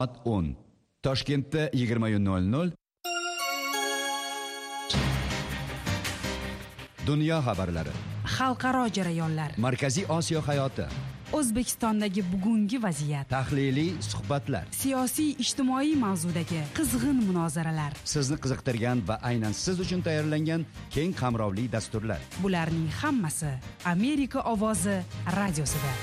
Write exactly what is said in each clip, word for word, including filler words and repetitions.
Soat o'n. Toshkentda yigirma nol nol. Dunyo xabarlari. Xalqaro jarayonlar. Markaziy Osiyo hayoti. O'zbekistondagi bugungi vaziyat. Tahliliy suhbatlar. Siyosiy ijtimoiy mavzudagi qizg'in munozaralar. Sizni qiziqtirgan va aynan siz uchun tayyorlangan keng qamrovli dasturlar. Bularning hammasi Amerika ovozi radiosida.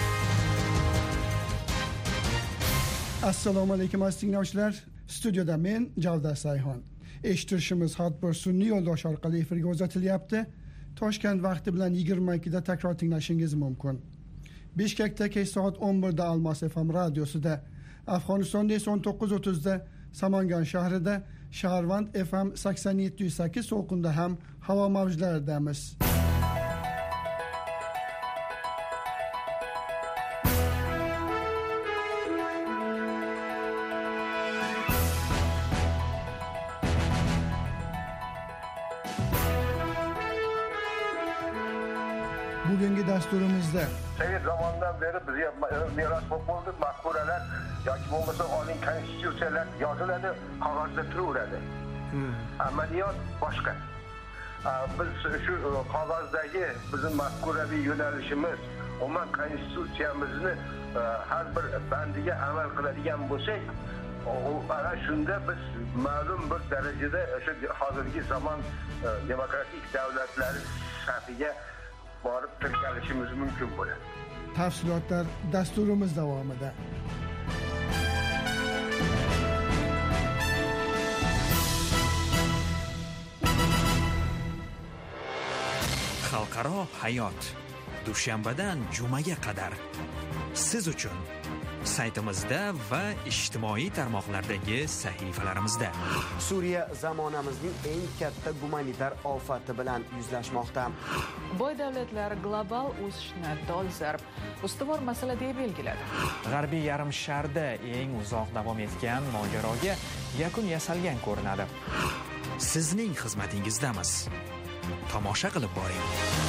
Assalomu alaykum aziz tinglovchilar. Studiyada men Javdar Sayhon. Eshitishimiz har bir sun'iy yo'ldosh orqali efirga uzatilyapti. Toshkent vaqti bilan yigirma ikkida takror tinglashingiz mumkin. Bishkekda kech soat o'n birda Almos F M radiosida, Afg'onistonda esa o'n to'qqiz o'ttizda Samangan shahrida, Shaharvand F M sakson yetti nuqta sakkiz to'lqinda ham havo mavjlaridamiz. Bugungi dasturimizda Sovet zamandan beri bizga meros bo'lib maqburalar yoki bo'lmasa oliy konstitutsiyalar yoziladi, qog'ozda turaveradi. Amaliyot boshqa. Biz shu qog'ozdagi bizning maqburaviy yo'nalishimiz, umuman konstitutsiyamizni har bir bandiga amal qiladigan bo'lsak, ana shunda biz ma'lum bir darajada o'sha hozirgi zamon demokratik davlatlari safiga borib tirkalishimiz mumkin bo'ladi. Tafsilotlar dasturimiz davomida. Xalqaro hayot. Dushanbadan jumaga qadar siz uchun saytimizda va ijtimoiy tarmoqlardagi sahifalarimizda. Suriya zamonamizning eng katta gumanitar ofati bilan yuzlashmoqda. Boy davlatlar global o'sishni dolzarb ustuvor masala deb belgiladi. G'arbiy yarim sharda eng uzoq davom etgan mojaroga yakun yasalgan ko'rinadi. Sizning xizmatingizdamiz. Tomosha qilib boring.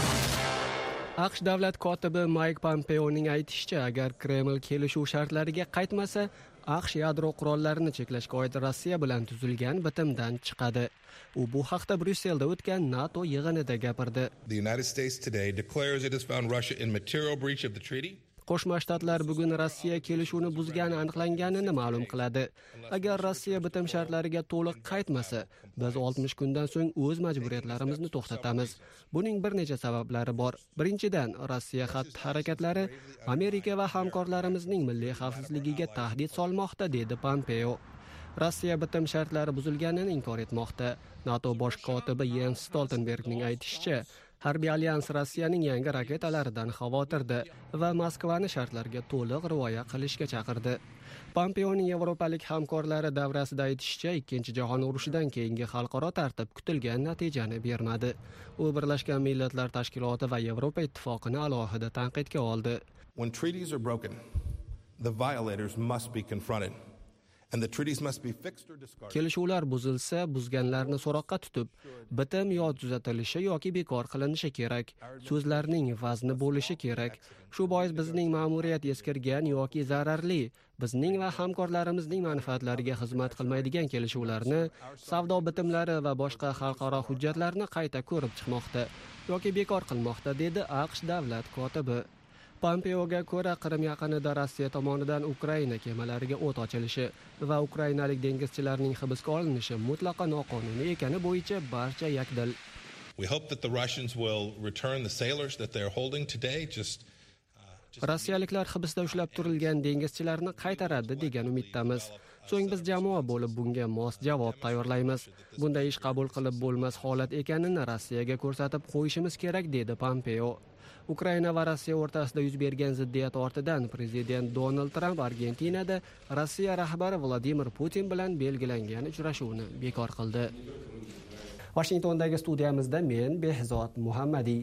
AQSh davlat kotibi Mike Pompeoning aytishicha, agar Kreml kelishuv shartlariga qaytmasa, AQSh yadro qurollarini cheklashga oid Rossiya bilan tuzilgan bitimdan chiqadi. U bu haqda Bryusselda o'tgan NATO yig'inida gapirdi. The United States today declares it has found Russia in material breach of the treaty. Qo'shma Shtatlar bugun Rossiya kelishuvni buzgani aniqlanganini ma'lum qiladi. Agar Rossiya bitim shartlariga to'liq qaytmasa, biz oltmish kundan so'ng o'z majburiyatlarimizni to'xtatamiz. Buning bir necha sabablari bor. Birinchidan, Rossiya xatti-harakatlari Amerika va hamkorlarimizning milliy xavfsizligiga tahdid solmoqda, dedi Pompeo. Rossiya bitim shartlari buzilganini inkor etmoqda. NATO bosh kotibi Jens Stoltenbergning aytishicha, harbiy alyans Rossiyaning yangi raketalaridan xavotirda va Moskvani shartlarga to'liq rioya qilishga chaqirdi. Pompeoning yevropalik hamkorlari davrasida aytishicha, ikkinchi jahon urushidan keyingi xalqaro tartib kutilgan natijani bermadi. U Birlashgan Millatlar Tashkiloti va Yevropa ittifoqini alohida tanqidga oldi. When treaties are broken, the violators must be confronted. And the treaties must be fixed or discarded. Kelishuvlar buzilsa, buzganlarni so'roqqa tutib, bitim yo tuzatilishi yoki bekor qilinishi kerak. So'zlarning vazni bo'lishi kerak. Shu bois bizning ma'muriyat eskirgan yoki zararli, bizning va hamkorlarimizning manfaatlariga xizmat qilmaydigan kelishuvlarni, savdo bitimlari va boshqa xalqaro hujjatlarni qayta ko'rib chiqmoqda yoki bekor qilmoqda, dedi AQSh davlat kotibi. Pompeoga ko'ra, Qrim yaqinida Rossiya tomonidan Ukraina kemalariga o't ochilishi va ukrainalik dengizchilarning hibsga olinishi mutlaqo noqonuniy ekani bo'yicha barcha yakdil. We hope that the Russians will return the sailors that they are holding today. Just Rossiyaliklar hibsda ushlab turilgan dengizchilarni qaytaradi degan umiddamiz. So'ng biz jamoa bo'lib bunga mos javob tayyorlaymiz. Bunday ish qabul qilib bo'lmas holat ekanini Rossiyaga ko'rsatib qo'yishimiz kerak, dedi Pompeo. Ukraina va Rossiya o'rtasida yuz bergan ziddiyat ortidan prezident Donald Trump Argentinada Rossiya rahbari Vladimir Putin bilan belgilangan uchrashuvni bekor qildi. Washingtondagi studiyamizda men Behzod Muhammadiy.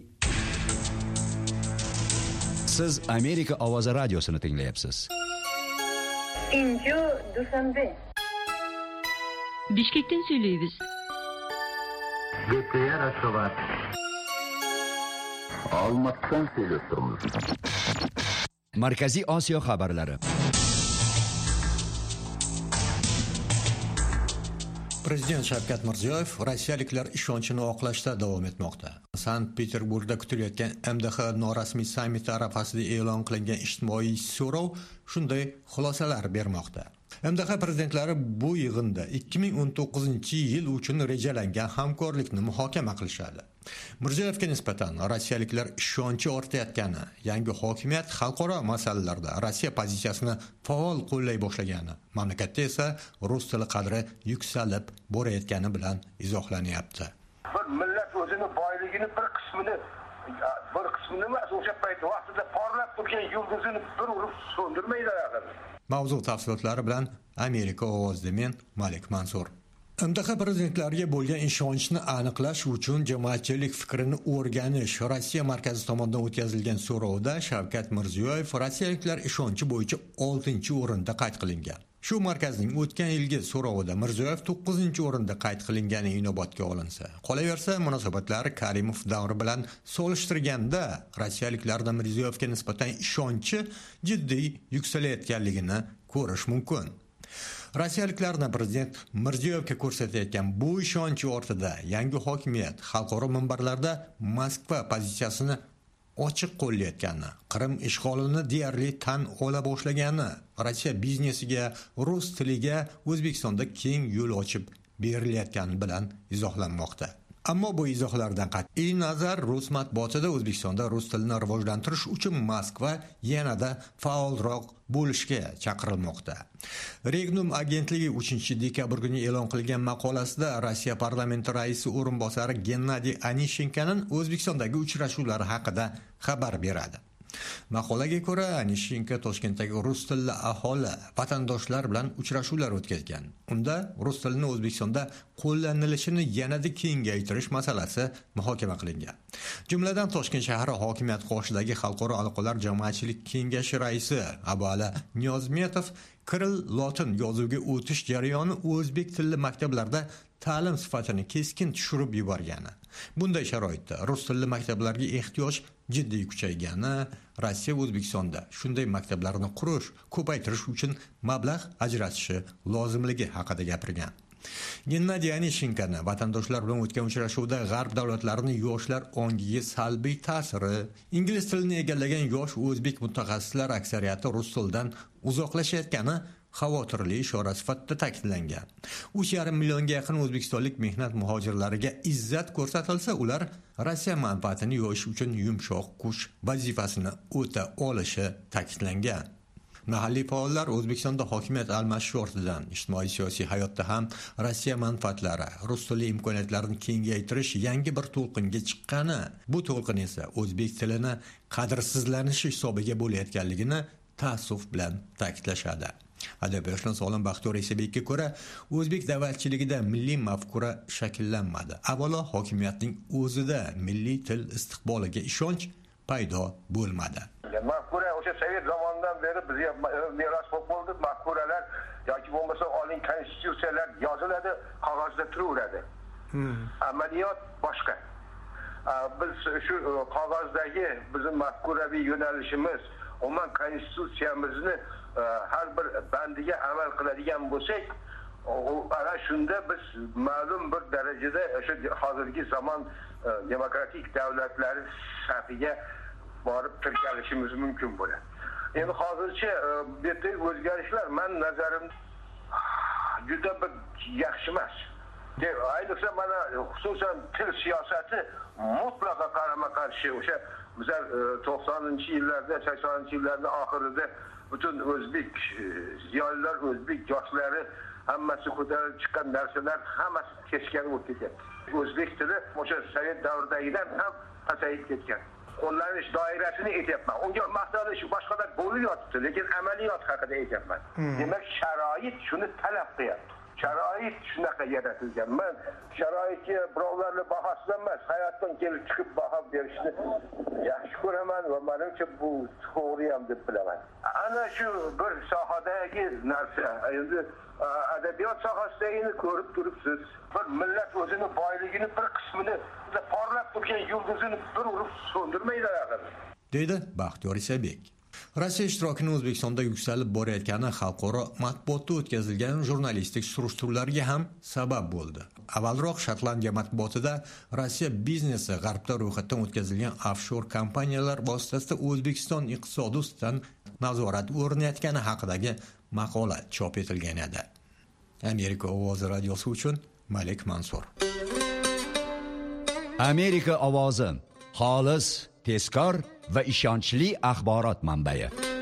Siz Amerika ovozi radiosini tinglayapsiz. Inju Dushanbe. Bishkekdan söyleyimiz. G'p Rasovat. Almatdan söylüyoruz. Markaziy Osiyo xabarlari. Prezident Shavkat Mirziyoyev rossiyaliklar ishonchini oqlashda davom etmoqda. Sankt-Peterburgda kutilayotgan M D H norasmiy sammiti arafasida e'lon qilingan ijtimoiy so'rov shunday xulosalar bermoqda. M D H prezidentlari bu yig'inda ikki ming o'n to'qqizinchi yil uchun rejalangan hamkorlikni muhokama qilishadi. Mirziyoyevga nisbatan rossiyaliklar ishonchi ortayotgani, yangi hokimiyat xalqaro masalalarda Rossiya pozitsiyasini faol qo'llay boshlagani, mamlakatda esa rus tili qadri yuksalib borayotgani bilan izohlanyapti. Bir millat o'zini boyligini bir qismini bir qismini emas, o'sha payt vaqtida porlab turgan yulduzini bir urib so'ndirmaydi axir. Mavzu tafsilotlari bilan Amerika ovozida men Malik Mansur. M D H prezidentlariga bo'lgan ishonchni aniqlash uchun jamoatchilik fikrini o'rganish Rossiya markazi tomonidan o'tkazilgan so'rovda Shavkat Mirziyoyev rossiyaliklar ishonchi bo'yicha oltinchi o'rinda qayd qilingan. Shu markazning o'tgan yilgi so'rovida Mirziyoyev to'qqizinchi o'rinda qayd qilingani inobatga olinsa, qolaversa munosabatlari Karimov davri bilan solishtirganda rossiyaliklarda Mirziyoyevga nisbatan ishonchi jiddiy yuksalayotganligini ko'rish mumkin. Rossiyaliklarning prezident Mirziyoyevga ko'rsatayotgan bu ishonchi ortida yangi hokimiyat xalqaro minbarlarda Moskva pozitsiyasini ochiq qo'llayotgani, Qrim ishg'olini deyarli tan ola boshlagani, Rossiya biznesiga, rus tiliga O'zbekistonda keng yo'l ochib berilayotgani bilan izohlanmoqda. Ammo bu izohlardan qat'iy nazar rus matbuotida O'zbekistonda rus tilini rivojlantirish uchun Moskva yanada faolroq bo'lishga chaqirilmoqda. Regnum agentligi uchinchi dekabr kuni e'lon qilgan maqolasida Rossiya parlamenti raisi o'rinbosari Gennadiy Anishenkoning O'zbekistondagi uchrashuvlari haqida xabar beradi. Maqolaga ko'ra, Anishenko Toshkentdagi rus tilli aholi, vatandoshlar bilan uchrashuvlar o'tkazgan. Unda rus tilini O'zbekistonda qo'llanilishini yanada kengaytirish masalasi muhokama qilingan. Jumladan Toshkent shahri hokimiyat qoshidagi xalqaro aloqalar jamoatchilik kengashi raisi Abala Niyozmetov Kirill lotin yozuviga o'tish jarayoni o'zbek tilli maktablarda ta'lim sifatini keskin tushirib yuborgani. Bunday sharoitda rus tilli maktablarga ehtiyoj jiddiy kuchaygani, Rossiya O'zbekistonda shunday maktablarni qurish, ko'paytirish uchun mablag' ajratishi lozimligi haqida gapirgan. Gennadiy Anishenkoni vatandoshlar bilan o'tgan uchrashuvda g'arb davlatlarining yoshlar ongiga salbiy ta'siri, ingliz tilini egallagan yosh o'zbek mutaxassislar aksariyati rus tilidan uzoqlashayotgani xavotirli ishora sifatida ta'kidlangan. uch yarim millionga yaqin o'zbekistonlik mehnat muhojirlariga izzat ko'rsatilsa, ular Rossiya manfaatini yo'yish uchun yumshoq kuch vazifasini o'ta olishi ta'kidlangan. Mahalliy faollar O'zbekistonda hokimiyat almashish ortidan ijtimoiy siyosiy hayotda ham Rossiya manfaatlari, rus tili imkoniyatlarini kengaytirish yangi bir to'lqinga chiqqani, bu to'lqin esa o'zbek tilini qadrsizlanishi hisobiga bo'layotganligini ta'assuf bilan ta'kidlashadi. Adabiyotlar Olim Baxtiyor Isabekka ko'ra, o'zbek davlatchiligida milliy mafkura shakllanmadi. Avvalo hokimiyatning o'zida milliy til istiqboliga ishonch paydo bo'lmadi. Mafkura o'sha sovet zamonidan beri bizga meros bo'lib qoldi. Mafkuralar yoki bo'lmasa oliy konstitutsiyalar yoziladi, qog'ozda turaveradi. Amaliyot boshqa. Biz shu qog'ozdagi bizning mafkuraviy yo'nalishimiz, umuman konstitutsiyamizni har bir bandiga amal qiladigan bo'lsak, ana shunda biz ma'lum bir darajada o'sha hozirgi zamon demokratik davlatlari safiga borib tirkalishimiz mumkin bo'ladi. Endi hozircha bu yerda o'zgarishlar men nazarim juda bir yaxshi emas. Ayniqsa mana xususan til siyosati mutlaqo qarama-qarshi o'sha bizlar to'qsoninchi yillarda, saksoninchi yillarda oxirida butun o'zbek ziyolilar, o'zbek yoshlari hammasi ko'tarib chiqqan narsalar hammasi teskari o'tib ketgan. O'zbek tili o'sha sovet davridagidan ham pasayib ketgan. Qo'llanish doirasini aytyapman. Unga maqsadi shu boshqada bo'lib yotibdi, lekin amaliyot haqida aytyapman. Demak, sharoit shuni talab qilyapti. Sharoit shunaqa yaratilgan. Men sharoitga birovlarni bahosidan emas, hayotdan kelib chiqib baho berishni yaxshi ko'raman va menimcha bu to'g'ri ham deb bilaman. Ana shu bir sohadagi narsa, endi adabiyot sohasidagini ko'rib turibsiz. Bir millat o'zini boyligini bir qismini porlab turgan yulduzini bir urib so'ndirmaydi axir. Deydi Baxtiyor Isabek. Rossiya ishtirokini O'zbekistonda yuksalib borayotgani xalqaro matbuotda o'tkazilgan jurnalistik surishtiruvlarga ham sabab bo'ldi. Avvalroq Shotlandiya matbuotida Rossiya biznesi g'arbda ro'yxatdan o'tkazilgan offshor kompaniyalar vositasida O'zbekiston iqtisodi ustidan nazorat o'rnatgani haqidagi maqola chop etilgan edi. Amerika ovozi radiosi uchun Malik Mansur. Amerika ovozi xolis, tezkor va ishonchli axborot manbai.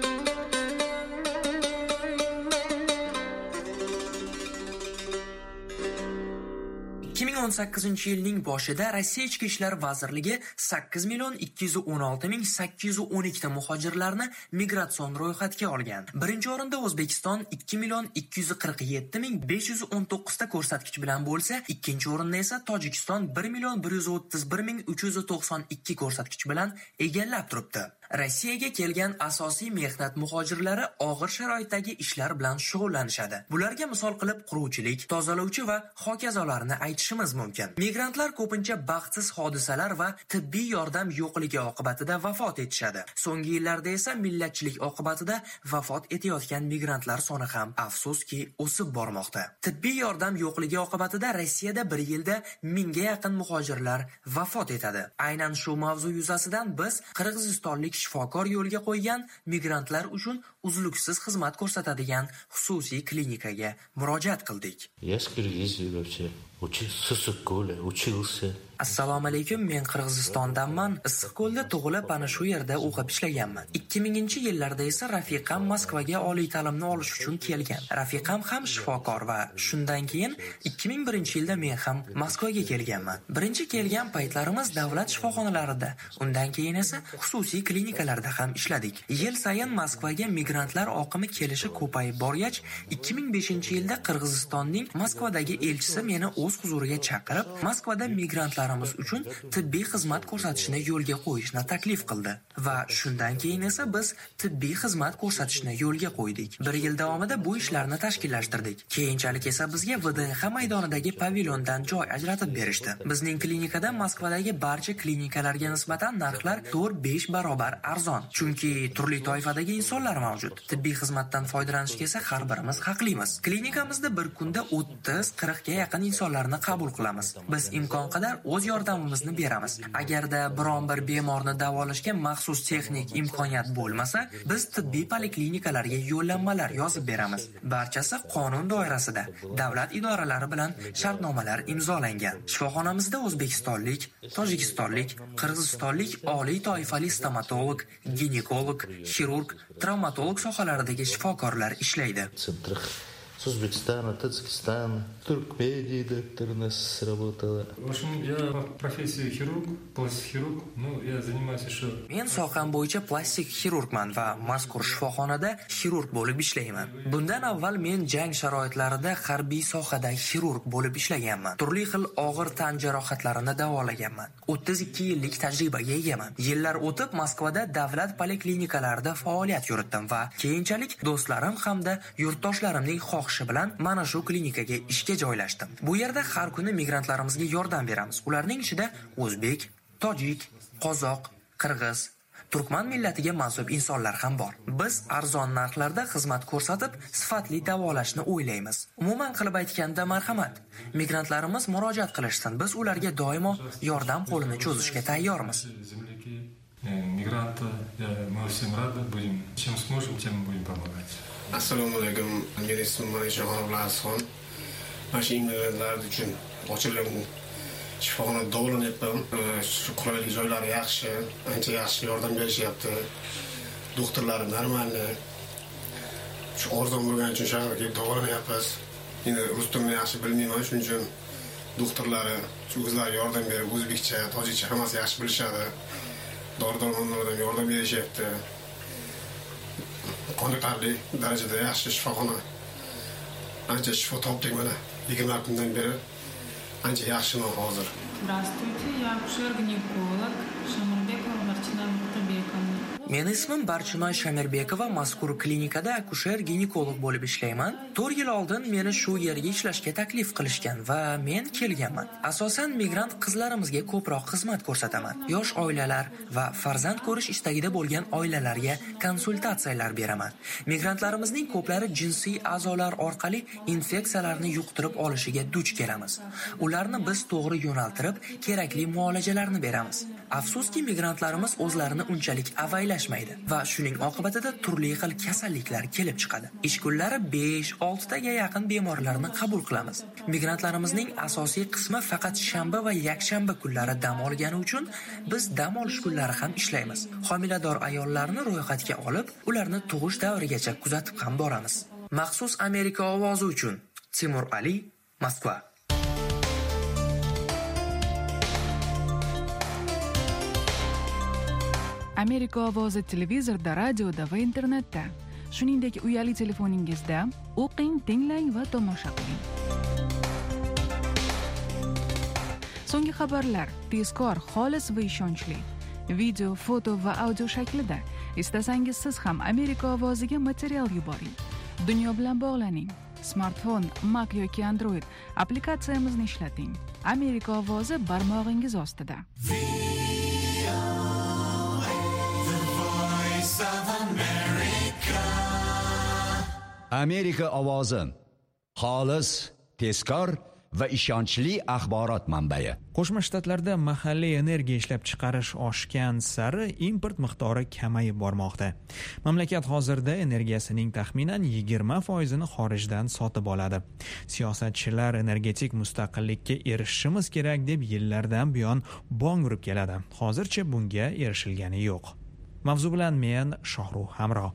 ikki ming o'n sakkizinchi yilning boshida Rossiya Ichki ishlar vazirligi sakkiz million ikki yuz o'n olti ming sakkiz yuz o'n ikki ta muhojirlarni migratsion ro'yxatga olgan. Birinchi o'rinda O'zbekiston ikki million ikki yuz qirq yetti ming besh yuz o'n to'qqiz ta ko'rsatkich bilan bo'lsa, ikkinchi o'rinda esa Tojikiston bir million bir yuz o'ttiz bir ming uch yuz to'qson ikki ko'rsatkich bilan egallab turibdi. Rossiyaga kelgan asosiy mehnat muhojirlari og'ir sharoitdagi ishlar bilan shug'ullanishadi. Bularga misol qilib quruvchilik, tozalovchi va hokazolarni aytishimiz mumkin. Migrantlar ko'pincha baxtsiz hodisalar va tibbiy yordam yo'qligi oqibatida vafot etishadi. So'nggi yillarda esa millatchilik oqibatida vafot etayotgan migrantlar soni ham afsuski o'sib bormoqda. Tibbiy yordam yo'qligi oqibatida Rossiyada bir yilda mingga yaqin muhojirlar vafot etadi. Aynan shu mavzu yuzasidan biz qirg'izistonlik shifokor yo'lga qo'ygan migrantlar uchun uzluksiz xizmat ko'rsatadigan xususiy klinikaga murojaat qildik. Assalomu alaykum, men Qirg'izistondanman. Issiqko'lda tug'ilib, ana shu yerda o'qib ishlaganman. ikki minginchi yillarda esa rafiqam Moskvaga oliy ta'limni olish uchun kelgan. Rafiqam ham shifokor va shundan keyin ikki ming birinchi yilda men ham Moskvaga kelganman. Birinchi kelgan paytlarimiz davlat shifoxonalarida, undan keyin esa xususiy klinikalarda ham ishladik. Yil sayin Moskvaga migrantlar oqimi kelishi ko'payib borgach, ikki ming beshinchi yilda Qirg'izistonning Moskvadagi elchisi meni o'z huzuriga chaqirib, Moskvada migrantlarimiz uchun tibbiy xizmat ko'rsatishni yo'lga qo'yishni taklif qildi va shundan keyin esa biz tibbiy xizmat ko'rsatishni yo'lga qo'ydik. Bir yil davomida bu ishlarni tashkillashtirdik. Keyinchalik esa bizga V D N X maydonidagi pavilyondan joy ajratib berishdi. Bizning klinikada Moskvadagi barcha klinikalarga nisbatan narxlar to'rt besh barobar arzon. Chunki turli toifadagi insonlar mavjud. Tibbiy xizmatdan foydalanishga esa har birimiz haqlimiz. Klinikamizda bir kunda o'ttiz qirq ga yaqin insonlarni qabul qilamiz. Biz imkon qadar o'z yordamimizni beramiz. Agarda biron bir bemorni davolashga maxsus texnik imkoniyat bo'lmasa, biz tibbiy poliklinikalarga yo'llanmalar yozib beramiz. Barchasi qonun doirasida, davlat idoralari bilan shartnomalar imzolangan. Shifoxonamizda o'zbekistonlik, tojikistonlik, qirg'izistonlik oliy toifali stomatolog, ginekolog, xirurg, travmatolog sohalaridagi shifokorlar ishlaydi. С Узбекистана, Таджикистана, Туркмении доктор у нас сработала. В общем, я по профессии хирург, пластик-хирург, ну, я занимаюсь еще... Men soham bo'yicha plastik xirurgman va mazkur shifoxonada xirurg bo'lib ishlayman. Bundan avval men jang sharoitlarida harbiy sohada xirurg bo'lib ishlaganman. Turli xil og'ir tan jarohatlarini davolaganman. o'ttiz ikki yillik tajribaga egaman. Yillar o'tib Moskvada davlat poliklinikalarida faoliyat yuritdim va keyinchalik do'stlarim hamda yurtdoshlarimning xohishi bilan mana shu klinikaga ishga joylashdim. Bu yerda har kuni migrantlarimizga yordam beramiz. Ularning ichida o'zbek, tojik, qozoq, qirg'iz, turkman millatiga mansub insonlar ham bor. Biz arzon narxlarda xizmat ko'rsatib, sifatli davolashni o'ylaymiz. Umuman qilib aytganda marhamat, migrantlarimiz murojaat qilishsin. Biz ularga doimo yordam qo'lini cho'zishga tayyormiz. Migranты, мы всем рады будем, чем сможем, тем будем помогать. Assalomu alaykum. Men ismim Mayshaxon Ablasxon. Mana shu migrantlar uchun ochilgan shifoxonada davolanyapman. Shu qulaylik joylari yaxshi, ancha yaxshi yordam berishyapti. Doktorlarim normalni. Shu arzon bo'lgani uchun shaharga kelib davolanyapmiz. Endi rus tilini yaxshi bilmayman, shuning uchun doktorlari shu o'zlari yordam berib, o'zbekcha, tojikcha hammasi yaxshi bilishadi. Dori-darmonlardan yordam berishyapti. Qoniqarli darajada yaxshi shifoxona. Ancha shifo topdik mana. yigirma kundan beri ancha yaxshiman hozir. Здравствуйте, я акушер-гинеколог Шамурбекова Марtina Мухтабековна. Men ismim Barchinoy Shamirbekova, mazkur klinikada akusher-ginekolog bo'lib ishlayman. to'rt yil oldin meni shu yerga ishlashga taklif qilishgan va men kelganman. Asosan migrant qizlarimizga ko'proq xizmat ko'rsataman. Yosh oilalar va farzand ko'rish istagida bo'lgan oilalarga konsultatsiyalar beraman. Migrantlarimizning ko'plari jinsiy a'zolar orqali infeksiyalarni yuqtirib olishiga duch kelamiz. Ularni biz to'g'ri yo'naltirib, kerakli muolajalarni beramiz. Afsuski, migrantlarimiz o'zlarini unchalik avaylashmaydi va shuning oqibatida turli xil kasalliklar kelib chiqadi. Ish kunlari besh olti taga yaqin bemorlarni qabul qilamiz. Migrantlarimizning asosiy qismi faqat shanba va yakshanba kunlari dam olgani uchun biz dam olish kunlari ham ishlaymiz. Homilador ayollarni ro'yxatga olib, ularni tug'ish davrigacha kuzatib ham boramiz. Maxsus Amerika ovozi uchun Timur Ali, Moskva. Amerika ovozi televizorda, radioda va internetda, shuningdek uyali telefoningizda o'qing, tinglang va tomosha qiling. So'nggi xabarlar tezkor, xolis va ishonchli. Video, foto va audio shaklida. Istasangiz siz ham Amerika ovoziga material yuboring. Dunyo bilan bog'laning. Smartfon, Mac yoki Android applikatsiyamizni ishlating. Amerika ovozi barmog'ingiz ostida. Amerika ovozi xolis, tezkor va ishonchli axborot manbai. Qo'shma Shtatlarda mahalliy energiya ishlab chiqarish oshgan sari import miqdori kamayib bormoqda. Mamlakat hozirda energiyasining taxminan yigirma foizini xorijdan sotib oladi. Siyosatchilar energetik mustaqillikka erishishimiz kerak deb yillardan buyon bong urib keladi. Hozircha bunga erishilgani yo'q. Mavzu bilan men Shohruh Hamro.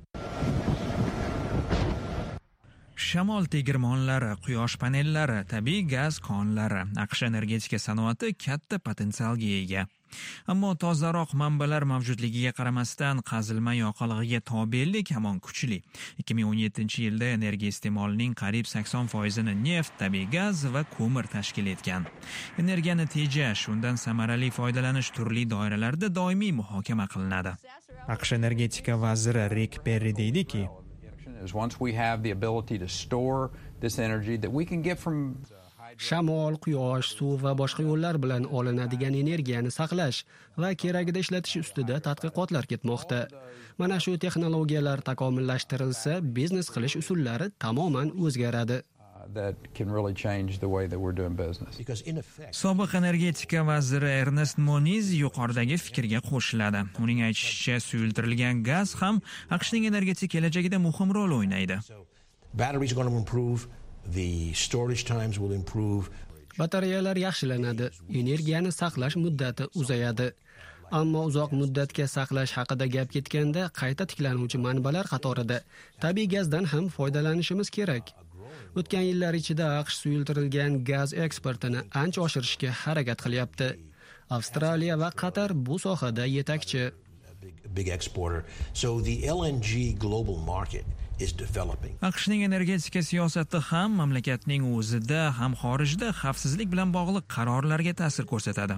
Shamol tegirmonlari, quyosh panellari, tabiiy gaz konlari, AQSh energetika sanoati katta potensialga ega. Ammo tozaroq manbalar mavjudligiga qaramasdan qazilma yoqilg'iga tobelik hamon kuchli. ikki ming o'n yettinchi yilda energiya iste'molining qariyb sakson foizini neft, tabiiy gaz va ko'mir tashkil etgan. Energiyani tejash, undan samarali foydalanish turli doiralarda doimiy muhokama qilinadi. AQSh energetika vaziri Rick Perry deydiki, once we have the ability to store this energy that we can get from shamol, quyosh, suv va boshqa yo'llar bilan olinadigan energiyani saqlash va keragida ishlatish ustida tadqiqotlar ketmoqda. Mana shu texnologiyalar takomillashtirilsa, biznes qilish usullari tamoman o'zgaradi. that can really change the way that we're doing business. Sobiq energetika vaziri Ernest Moniz yuqoridagi fikrga qo'shiladi. Uning aytishicha, suyultirilgan gaz ham AQShning energetik kelajagida muhim rol o'ynaydi. Batteries are going to improve, the storage times will improve. Batareyalar yaxshilanadi, energiyani saqlash muddati uzayadi. Ammo uzoq muddatga saqlash haqida gap ketganda, qayta tiklanuvchi manbalar qatorida tabiiy gazdan ham foydalanishimiz kerak. O'tgan yillar ichida AQSh suyultirilgan gaz eksportini ancha oshirishga harakat qilyapti. Avstraliya va Qatar bu sohada yetakchi. Big exporter. So the L N G global market is developing. AQShning energetika siyosati ham mamlakatning o'zida, ham xorijda xavfsizlik bilan bog'liq qarorlarga ta'sir ko'rsatadi.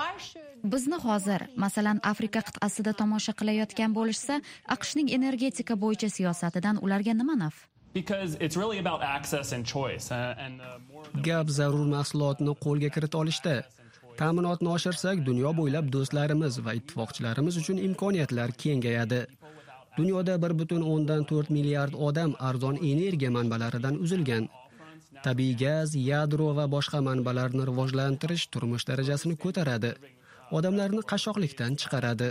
Bizni hozir, masalan, Afrika qit'asida tomosha qilayotgan bo'lishsa, AQShning energetika bo'yicha siyosatidan ularga nima naf? Because it's really about access and choice. Uh, and uh, Gap zarur mahsulotni qo'lga kirita olishda. Ta'minotni oshirsak, dunyo bo'ylab do'stlarimiz va ittifoqchilarimiz uchun imkoniyatlar kengayadi. Dunyoda bir butun o'ndan to'rt milliard odam arzon energiya manbalaridan uzilgan. Tabiiy gaz, yadro va boshqa manbalarni rivojlantirish turmush darajasini ko'taradi. Odamlarni qashshoqlikdan chiqaradi,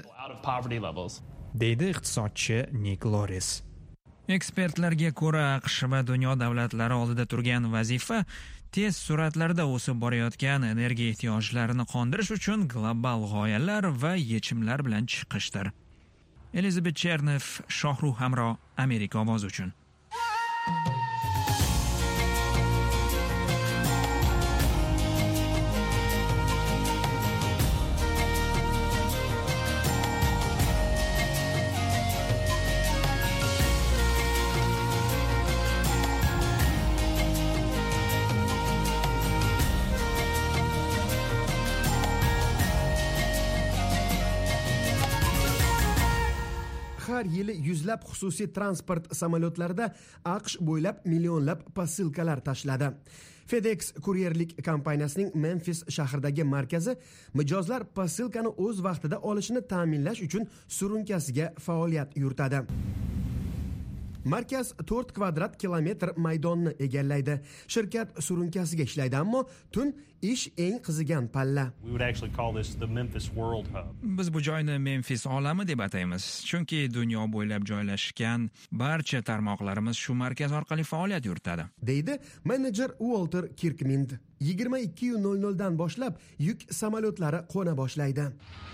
deydi iqtisodchi Nick Loris. Ekspertlarga ko'ra, AQSh va dunyo davlatlari oldida turgan vazifa tez sur'atlarda o'sib borayotgan energiya ehtiyojlarini qondirish uchun global g'oyalar va yechimlar bilan chiqishdir. Elizabeth Chernev, Shohruh Hamro, Amerika ovozi uchun. har yili yuzlab xususiy transport samolyotlarida AQSh bo'ylab millionlab posilkalar tashladi. FedEx kuryerlik kompaniyasining Memphis shahridagi markazi mijozlar posilkani o'z vaqtida olishini ta'minlash uchun surunkasiga faoliyat yuritadi. Markaz to'rt kvadrat kilometr maydonni egallaydi. Shirkat surunkasiga ishlaydi, ammo tun ish eng qizigan palla. Biz bu joyni Memphis olami deb ataymiz, chunki dunyo bo'ylab joylashgan barcha tarmoqlarimiz shu markaz orqali faoliyat yuritadi, deydi menejer Walter Kirkmind. yigirma ikki nol noldan boshlab yuk samolyotlari qo'na boshlaydi.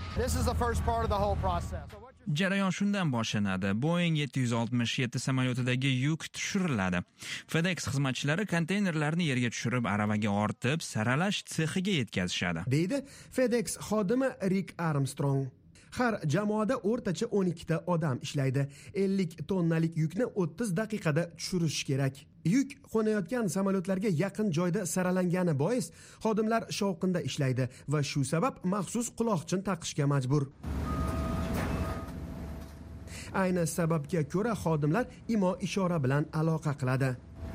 Jarayon shundan boshlanadi. Boeing yetti yuz oltmish yetti samolyotidagi yuk tushiriladi. FedEx xizmatchilari konteynerlarni yerga tushirib, aravaga ortib, saralash sexiga yetkazishadi, deydi FedEx xodimi Rick Armstrong. Har jamoada o'rtacha o'n ikkita odam ishlaydi. ellik tonnalik yukni o'ttiz daqiqada tushirish kerak. Yuk qo'nayotgan samolyotlarga yaqin joyda saralangani bois xodimlar shovqinda ishlaydi va shu sabab maxsus quloqchin taqishga majbur. Ayni sababga ko'ra xodimlar imo ishora bilan aloqa qiladi.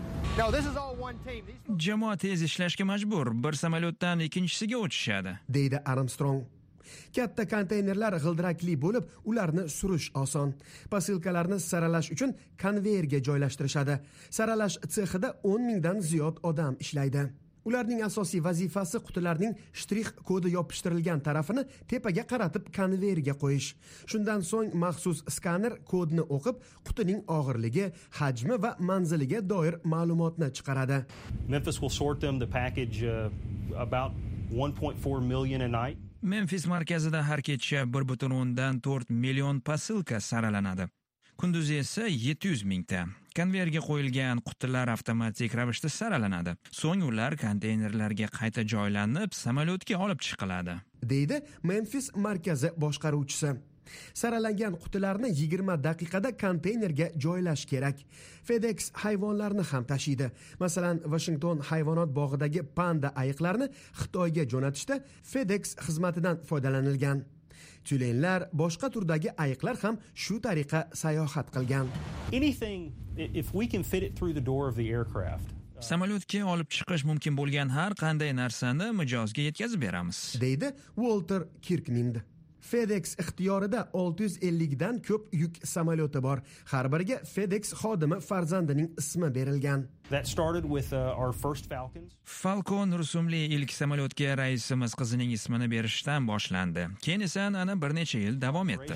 Jamoa tez ishlashga majbur, bir samolyotdan ikkinchisiga o'tishadi, deydi Armstrong. Katta konteynerlar g'ildirakli bo'lib, ularni surish oson. Posilkalarni saralash uchun konveyerga joylashtirishadi. Saralash sexida o'n mingdan ziyod odam ishlaydi. Ularning asosiy vazifasi qutilarning shtrix kodi yopishtirilgan tarafini tepaga qaratib konveyerga qo'yish. Shundan so'ng maxsus skaner kodni o'qib, qutining og'irligi, hajmi va manziliga doir ma'lumotni chiqaradi. Memphis will sort them the package uh, about one point four million a night. Memphis markazida har kecha bir butun o'ndan to'rt million posilka saralanadi. Kunduzi esa yetti yuz mingta. Konveyerga qo'yilgan qutilar avtomatik ravishda saralanadi. So'ng ular konteynerlarga qayta joylanib, samolyotga olib chiqiladi, deydi Memphis markazi boshqaruvchisi. Saralangan qutilarni yigirma daqiqada konteynerga joylash kerak. FedEx hayvonlarni ham tashiydi. Masalan, Washington hayvonot bog'idagi panda ayiqlarni Xitoyga jo'natishda FedEx xizmatidan foydalanilgan. Tyulenlar, boshqa turdagi ayiqlar ham shu tariqa sayohat qilgan. Anything if we can fit it through the door of the aircraft. Samolyotga olib chiqish mumkin bo'lgan har qanday narsani mijozga yetkazib beramiz, deydi Walter Kirkmind. FedEx ixtiyorida olti yuz ellik dan ko'p yuk samolyoti bor. Har biriga FedEx xodimi farzandining ismi berilgan. That started with uh, our first Falcons. Falcon rusumli ilk samolyotga raisimiz qizining ismini berishdan boshlandi. Keyin esa ana bir necha yil davom etdi.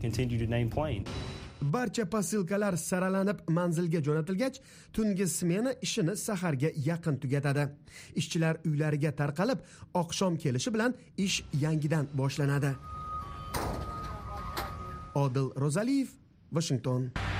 Barcha posilkalar saralanib manzilga jo'natilgach, tungi smena ishini saharga yaqin tugatadi. Ishchilar uylariga tarqalib, oqshom kelishi bilan ish yangidan boshlanadi. Odil Rozaliyev, Washington.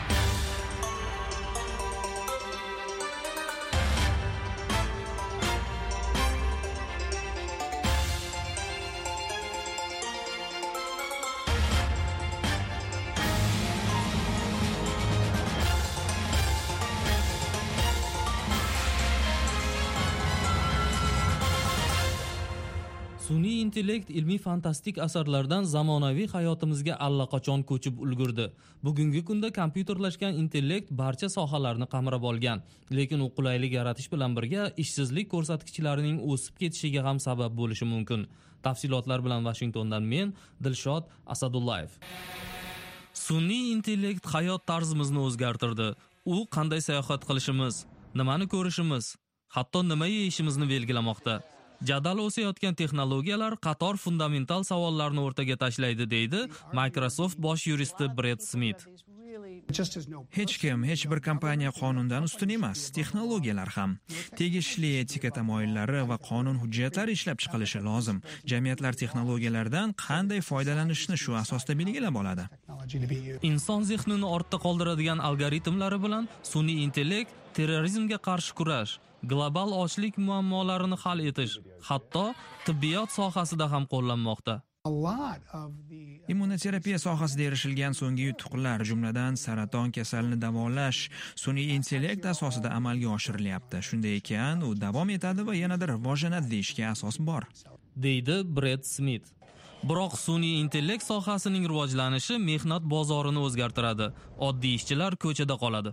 Sun'iy intellekt ilmiy fantastik asarlardan zamonaviy hayotimizga allaqachon ko'chib ulgurdi. Bugungi kunda kompyuterlashgan intellekt barcha sohalarni qamrab olgan, lekin u qulaylik yaratish bilan birga ishsizlik ko'rsatkichlarining o'sib ketishiga ham sabab bo'lishi mumkin. Tafsilotlar bilan Washingtondan men Dilshod Asadullayev. Sun'iy intellekt hayot tarzimizni o'zgartirdi. U qanday sayohat qilishimiz, nimani ko'rishimiz, hatto nima yeyishimizni belgilamoqda. Jadal o'sayotgan texnologiyalar qator fundamental savollarni o'rtaga tashlaydi, deydi Microsoft bosh yuristi Brett Smith. Hech kim, hech bir kompaniya qonundan ustun emas, texnologiyalar ham. Tegishli etika tamoyillari va qonun hujjatlari ishlab chiqilishi lozim. Jamiyatlar texnologiyalardan qanday foydalanishni shu asosda belgilab oladi. Inson zehnini ortda qoldiradigan algoritmlari bilan sun'iy intellekt terrorizmga qarshi kurash, global ochlik muammolarini hal etish, hatto tibbiyot sohasida ham qo'llanmoqda. Immunoterapiya sohasida erishilgan so'nggi yutuqlar, jumladan saraton kasalini davolash sun'iy intellekt asosida amalga oshirilyapti. Shunday ekan, u davom etadi va yanada rivojlanadi deyishga asos bor, deydi Brett Smith. Biroq sun'iy intellekt sohasining rivojlanishi mehnat bozorini o'zgartiradi. Oddiy ishchilar ko'chada qoladi.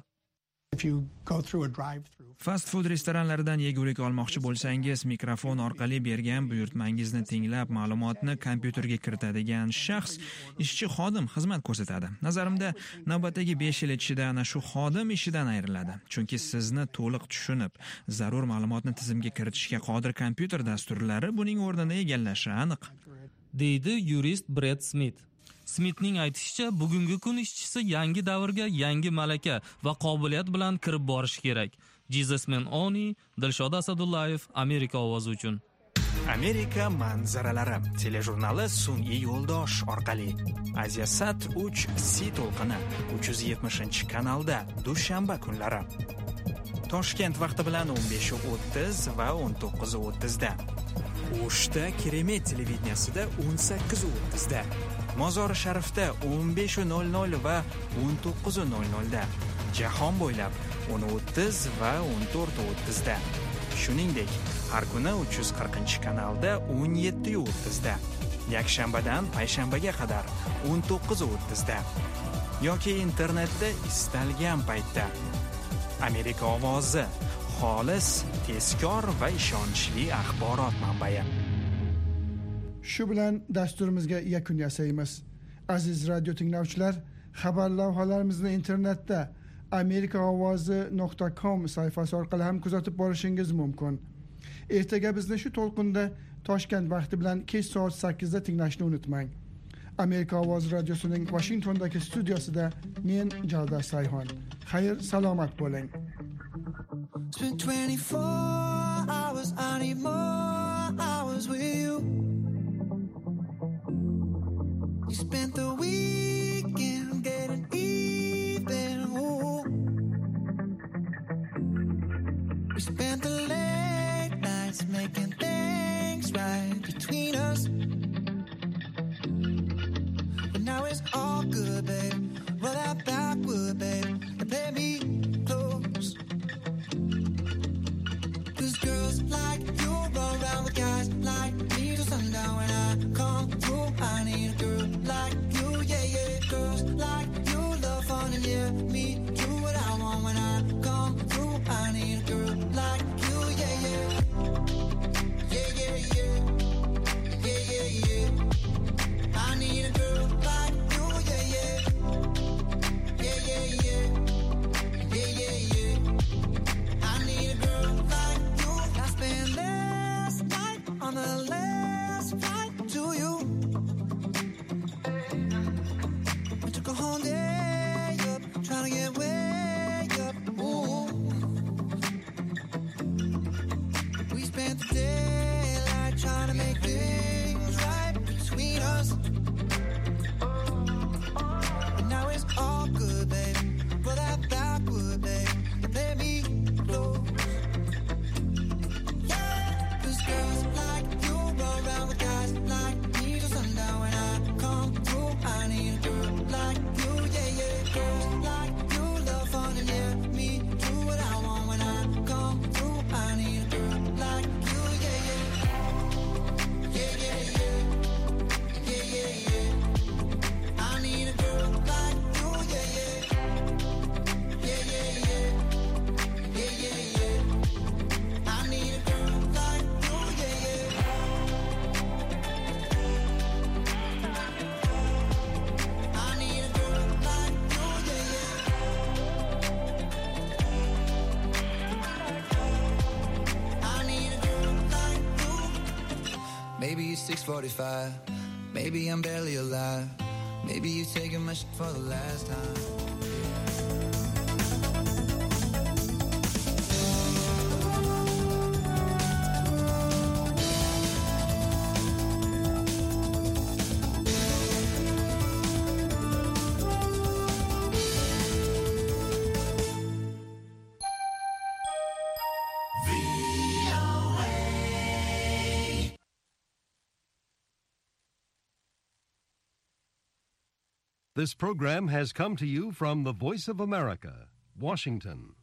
Fast food restoranlaridan yegulik olmoqchi bo'lsangiz, mikrofon orqali bergan buyurtmangizni tinglab, ma'lumotni kompyuterga kiritadigan shaxs ishchi xodim xizmat ko'rsatadi. Nazarimda, navbatdagi besh yil ichida ana shu xodim ishidan ayriladi. Chunki sizni to'liq tushunib, zarur ma'lumotni tizimga kiritishga qodir kompyuter dasturlari buning o'rnini egallashi aniq, deydi yurist Brett Smith. Smithning aytishicha, bugungi kun ishchisi yangi davrga yangi malaka va qobiliyat bilan kirib borishi kerak. Jizasman Oni, Dilshod Asadullayev, Amerika ovozi uchun. Amerika manzaralari telejurnali sun'iy yo'ldosh orqali Asiasat uch C to'lqini uch yuz yetmishinchi kanalda dushanba kunlari. Toshkent vaqti bilan o'n besh o'ttiz va o'n to'qqiz o'ttiz da. O'shda Keremet televideniyasida o'n sakkiz o'ttiz da. Mozori Sharifda o'n besh nol nol va o'n to'qqiz nol nol da. Jahon bo'ylab o'n o'ttiz va o'n to'rt o'ttiz da. Shuningdek, har kuni uch yuz qirqinchi kanalda o'n yetti o'ttiz da. Yakshanbadan payshanbaga qadar o'n to'qqiz o'ttiz da. Yoki internetda istalgan paytda. Amerika ovozi, xolis, tezkor va ishonchli axborot manbai. Shu bilan dasturimizga yakun yasaymiz. Aziz radio tinglovchilar, xabar lavhalarimizni internetda amerika ovozi nuqta com sayfasi orqali ham kuzatib borishingiz mumkin. Ertaga bizni shu to'lqinda Toshkent vaqti bilan kech soat sakkizda tinglashni unutmang. Amerika ovozi radiosining Washingtondagi studiosida men Jalda Sayhon. Xayr, salomat bo'ling. You spent the weekend getting even. Ooh. We spent the late nights making things right between us. But now it's all good, babe. Roll that backward, babe, and play me close. 'Cause girls like you run around with guys like me till sundown. When I come through, I need a girl like you, yeah, yeah. Girls like you love fun and yeah, me do what I want when I come through. I need a girl like you, yeah, yeah. Yeah, yeah, yeah. Yeah, yeah, yeah. I need a girl like you, yeah, yeah. Yeah, yeah, yeah. Yeah, yeah, yeah. I need a girl like you. I spent last night on the last flight to you. A whole day up, trying to get way up. Ooh. We spent the daylight trying to make things right between us. But now it's all good, babe. Roll that backward, babe, and play me close. Yeah, 'cause girls like you roll around with guys like me till sundown. When I come through, I need a girl like you, yeah, yeah. Girls like you love fun and yeah, me do what I want when I come through. I need a girl like you, yeah, yeah. Yeah, yeah, yeah. Yeah, yeah, yeah. I need a girl like you, yeah, yeah. Yeah, yeah, yeah. Yeah, yeah, yeah. I need a girl like you, yeah, yeah. I need a girl like you, yeah, yeah. I need a girl like you. Maybe it's six forty-five. Maybe I'm barely alive. Maybe you're taking my shit for the last time. This program has come to you from the Voice of America, Washington.